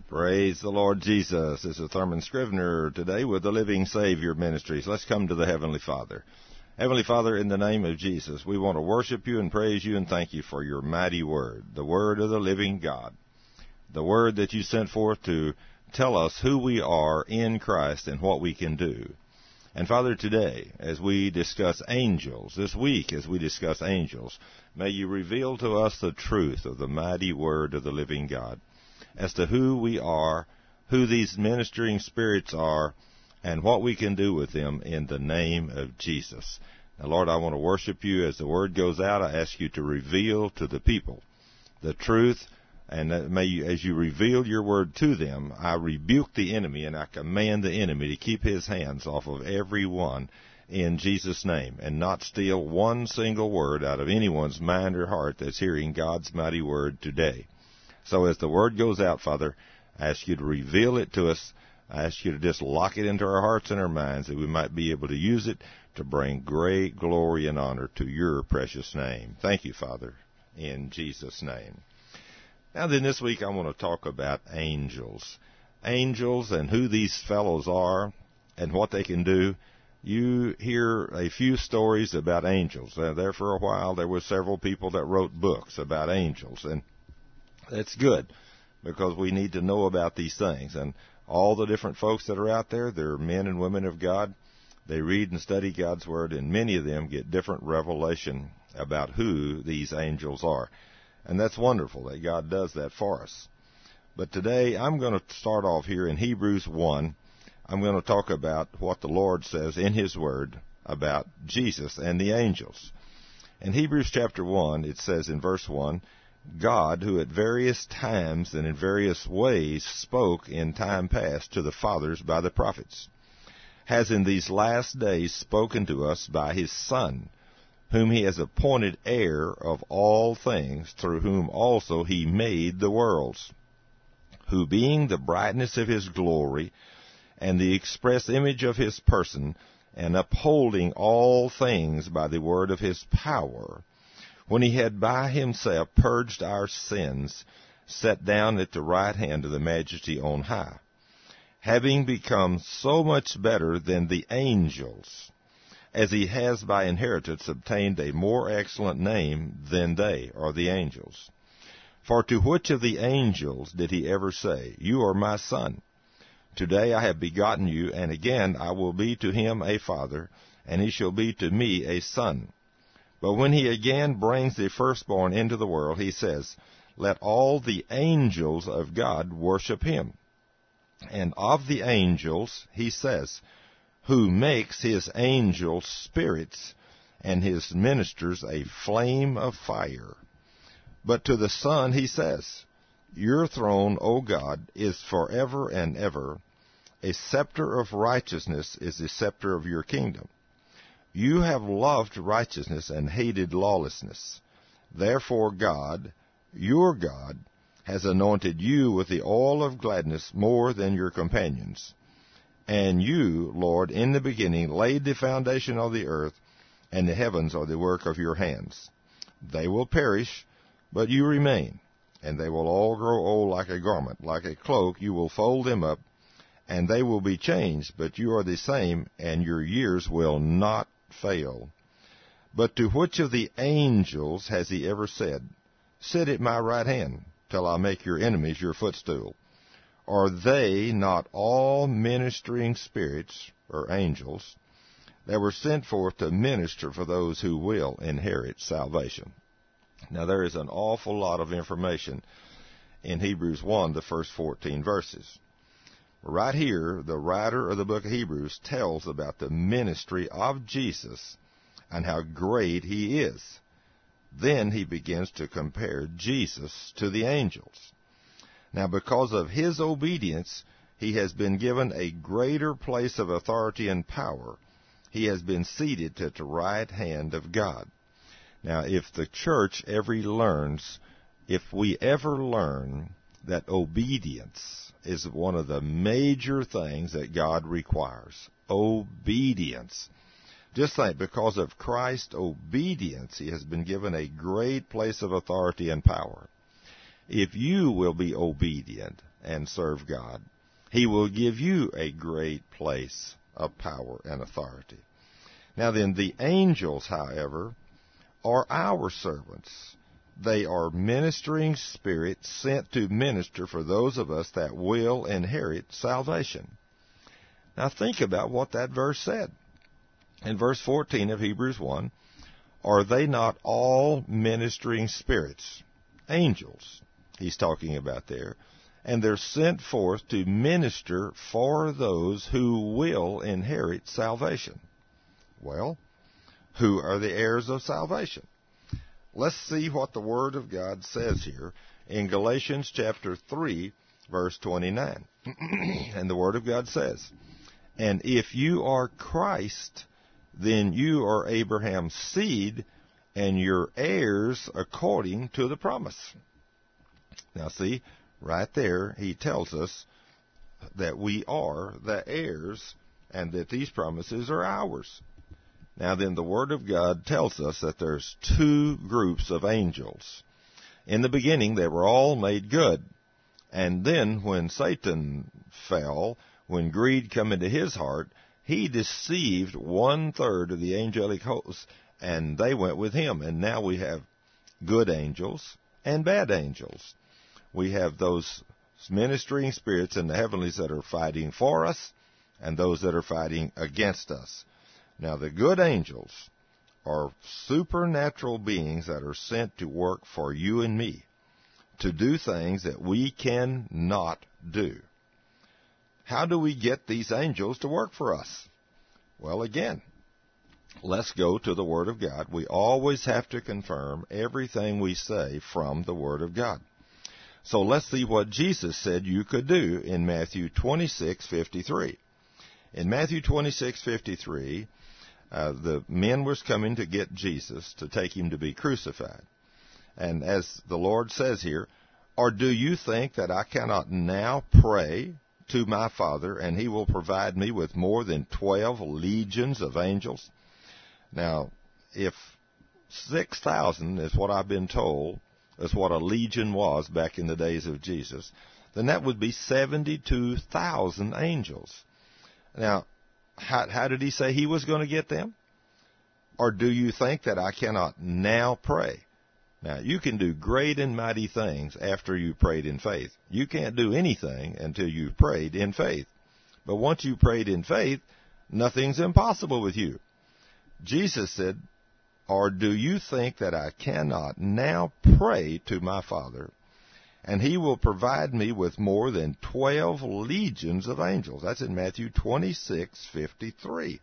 Praise the Lord Jesus. This is Thurman Scrivener today with the Living Savior Ministries. Let's come to the Heavenly Father. Heavenly Father, in the name of Jesus, we want to worship you and praise you and thank you for your mighty word, the word of the living God, the word that you sent forth to tell us who we are in Christ and what we can do. And Father, today, as we discuss angels, this week as we discuss angels, may you reveal to us the truth of the mighty word of the living God as to who we are, who these ministering spirits are, and what we can do with them in the name of Jesus. Now, Lord, I want to worship you. As the word goes out, I ask you to reveal to the people the truth, and may you, as you reveal your word to them, I rebuke the enemy and I command the enemy to keep his hands off of everyone in Jesus' name and not steal one single word out of anyone's mind or heart that's hearing God's mighty word today. So as the word goes out, Father, I ask you to reveal it to us. I ask you to just lock it into our hearts and our minds that we might be able to use it to bring great glory and honor to your precious name. Thank you, Father, in Jesus' name. Now then, this week I want to talk about angels. Angels and who these fellows are and what they can do. You hear a few stories about angels. There for a while there were several people that wrote books about angels, and that's good because we need to know about these things. And all the different folks that are out there, they're men and women of God. They read and study God's Word, and many of them get different revelation about who these angels are. And that's wonderful that God does that for us. But today I'm going to start off here in Hebrews 1. I'm going to talk about what the Lord says in His Word about Jesus and the angels. In Hebrews chapter 1, it says in verse 1, God, who at various times and in various ways spoke in time past to the fathers by the prophets, has in these last days spoken to us by His Son, whom He has appointed heir of all things, through whom also He made the worlds, who being the brightness of His glory and the express image of His person, and upholding all things by the word of His power, when He had by Himself purged our sins, sat down at the right hand of the Majesty on high, having become so much better than the angels, as He has by inheritance obtained a more excellent name than they, or the angels. For to which of the angels did He ever say, You are my Son? Today I have begotten you, and again I will be to him a father, and he shall be to me a son. But when He again brings the firstborn into the world, He says, Let all the angels of God worship Him. And of the angels, He says, Who makes His angels spirits, and His ministers a flame of fire. But to the Son He says, Your throne, O God, is forever and ever. A scepter of righteousness is the scepter of your kingdom. You have loved righteousness and hated lawlessness. Therefore God, your God, has anointed you with the oil of gladness more than your companions. And you, Lord, in the beginning laid the foundation of the earth, and the heavens are the work of your hands. They will perish, but you remain, and they will all grow old like a garment. Like a cloak you will fold them up, and they will be changed, but you are the same, and your years will not fail. But to which of the angels has He ever said, Sit at my right hand, till I make your enemies your footstool? Are they not all ministering spirits, or angels, that were sent forth to minister for those who will inherit salvation? Now there is an awful lot of information in Hebrews 1, the first 14 verses. Right here, the writer of the book of Hebrews tells about the ministry of Jesus and how great He is. Then he begins to compare Jesus to the angels. Now, because of His obedience, He has been given a greater place of authority and power. He has been seated at the right hand of God. Now, if the church if we ever learn that obedience is one of the major things that God requires. Obedience. Just think, because of Christ's obedience, He has been given a great place of authority and power. If you will be obedient and serve God. He will give you a great place of power and authority. Now then, the angels, however, are our servants. They are ministering spirits sent to minister for those of us that will inherit salvation. Now think about what that verse said. In verse 14 of Hebrews 1, are they not all ministering spirits? Angels, he's talking about there. And they're sent forth to minister for those who will inherit salvation. Well, who are the heirs of salvation? Let's see what the Word of God says here in Galatians chapter 3, verse 29. And the Word of God says, and if you are Christ, then you are Abraham's seed, and your heirs according to the promise. Now see, right there, he tells us that we are the heirs and that these promises are ours. Now then, the Word of God tells us that there's two groups of angels. In the beginning, they were all made good. And then when Satan fell, when greed came into his heart, he deceived 1/3 of the angelic host, and they went with him. And now we have good angels and bad angels. We have those ministering spirits in the heavenlies that are fighting for us and those that are fighting against us. Now, the good angels are supernatural beings that are sent to work for you and me, to do things that we cannot do. How do we get these angels to work for us? Well, again, let's go to the Word of God. We always have to confirm everything we say from the Word of God. So let's see what Jesus said you could do in Matthew 26:53. In Matthew 26:53, the men was coming to get Jesus to take him to be crucified. And as the Lord says here, or do you think that I cannot now pray to my Father, and he will provide me with more than 12 legions of angels? Now, if 6,000 is what I've been told, is what a legion was back in the days of Jesus, then that would be 72,000 angels. Now, how did he say he was going to get them? Or do you think that I cannot now pray? Now, you can do great and mighty things after you prayed in faith. You can't do anything until you've prayed in faith. But once you prayed in faith, nothing's impossible with you. Jesus said, or do you think that I cannot now pray to my Father, and he will provide me with more than 12 legions of angels? That's in Matthew 26:53.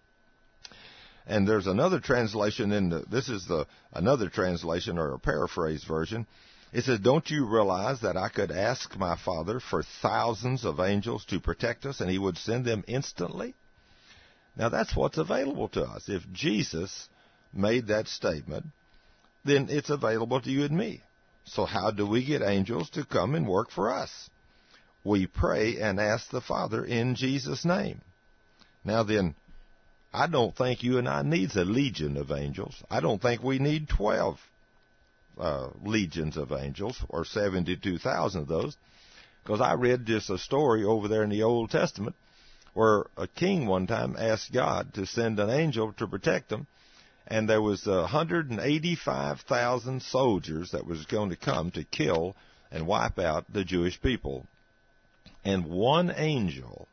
And there's another translation another translation or a paraphrase version. It says, don't you realize that I could ask my Father for thousands of angels to protect us, and he would send them instantly? Now that's what's available to us. If Jesus made that statement, then it's available to you and me. So how do we get angels to come and work for us? We pray and ask the Father in Jesus' name. Now then, I don't think you and I needs a legion of angels. I don't think we need 12 legions of angels, or 72,000 of those, because I read just a story over there in the Old Testament where a king one time asked God to send an angel to protect him, and there was 185,000 soldiers that was going to come to kill and wipe out the Jewish people. And one angel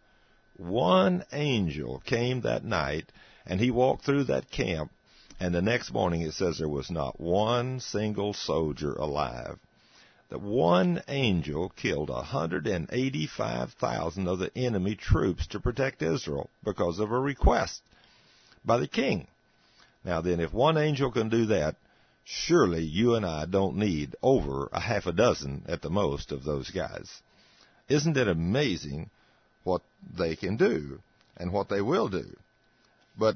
came that night, and he walked through that camp, and the next morning it says there was not one single soldier alive. That one angel killed 185,000 of the enemy troops to protect Israel because of a request by the king. Now then, if one angel can do that, surely you and I don't need over a half a dozen at the most of those guys. Isn't it amazing what they can do and what they will do? But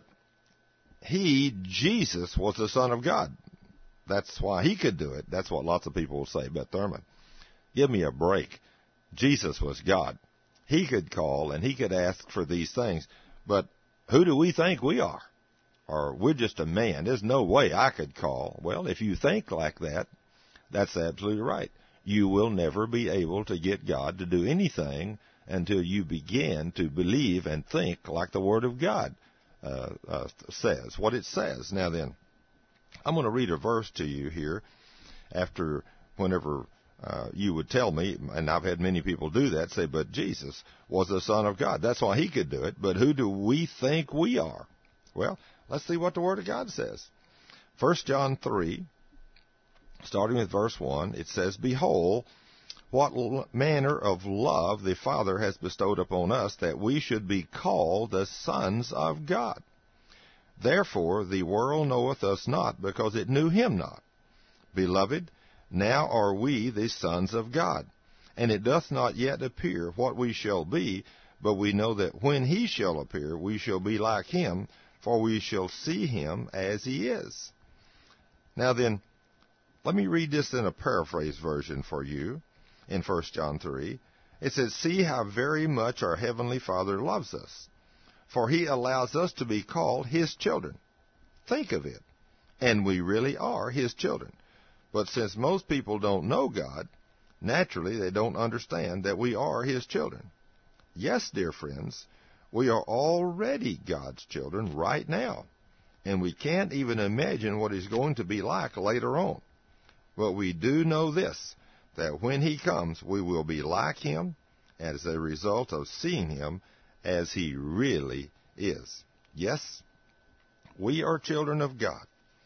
Jesus, was the Son of God. That's why he could do it. That's what lots of people will say about Thurman. Give me a break. Jesus was God. He could call and he could ask for these things. But who do we think we are? Or we're just a man. There's no way I could call. Well, if you think like that, that's absolutely right. you will never be able to get God to do anything until you begin to believe and think like the Word of God says, what it says. Now then, I'm going to read a verse to you here after whenever you would tell me, and I've had many people do that, say, but Jesus was the Son of God. That's why he could do it. But who do we think we are? Well, let's see what the Word of God says. 1 John 3, starting with verse 1, it says, Behold, what manner of love the Father has bestowed upon us, that we should be called the sons of God. Therefore the world knoweth us not, because it knew him not. Beloved, now are we the sons of God, and it doth not yet appear what we shall be, but we know that when he shall appear, we shall be like him, for we shall see him as he is. Now then, let me read this in a paraphrase version for you in 1 John 3. It says, See how very much our Heavenly Father loves us, for he allows us to be called his children. Think of it. And we really are his children. But since most people don't know God, naturally they don't understand that we are his children. Yes, dear friends, we are already God's children right now, and we can't even imagine what he's going to be like later on. But we do know this, that when he comes, we will be like him as a result of seeing him as he really is. Yes, we are children of God.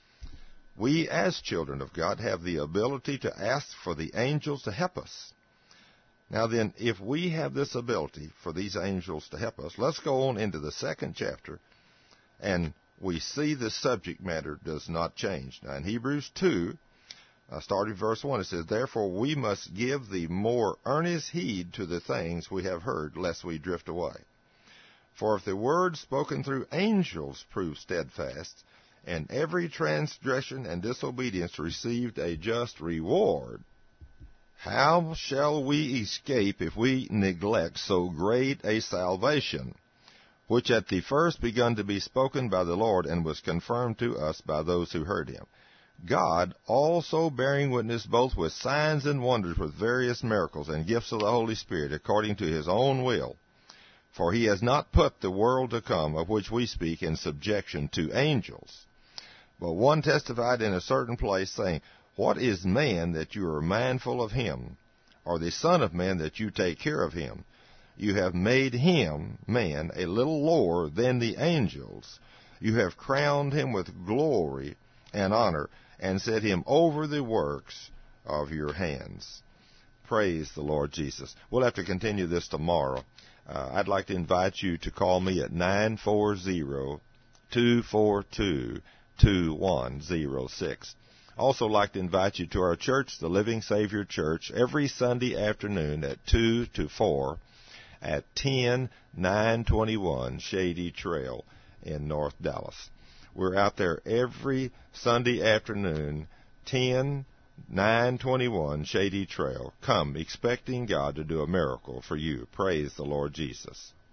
We, as children of God, have the ability to ask for the angels to help us. Now then, if we have this ability for these angels to help us, let's go on into the 2nd chapter, and we see the subject matter does not change. Now in Hebrews 2, starting verse 1, it says, Therefore we must give the more earnest heed to the things we have heard, lest we drift away. For if the word spoken through angels proved steadfast, and every transgression and disobedience received a just reward, how shall we escape if we neglect so great a salvation, which at the first begun to be spoken by the Lord, and was confirmed to us by those who heard him? God also bearing witness both with signs and wonders, with various miracles and gifts of the Holy Spirit, according to his own will. For he has not put the world to come, of which we speak, in subjection to angels. But one testified in a certain place, saying, What is man that you are mindful of him, or the Son of Man that you take care of him? You have made him, man, a little lower than the angels. You have crowned him with glory and honor, and set him over the works of your hands. Praise the Lord Jesus. We'll have to continue this tomorrow. I'd like to invite you to call me at 940-242-2106. Also like to invite you to our church, the Living Savior Church, every Sunday afternoon at 2 to 4 at 10921 Shady Trail in North Dallas. We're out there every Sunday afternoon, 10921 Shady Trail. Come expecting God to do a miracle for you. Praise the Lord Jesus.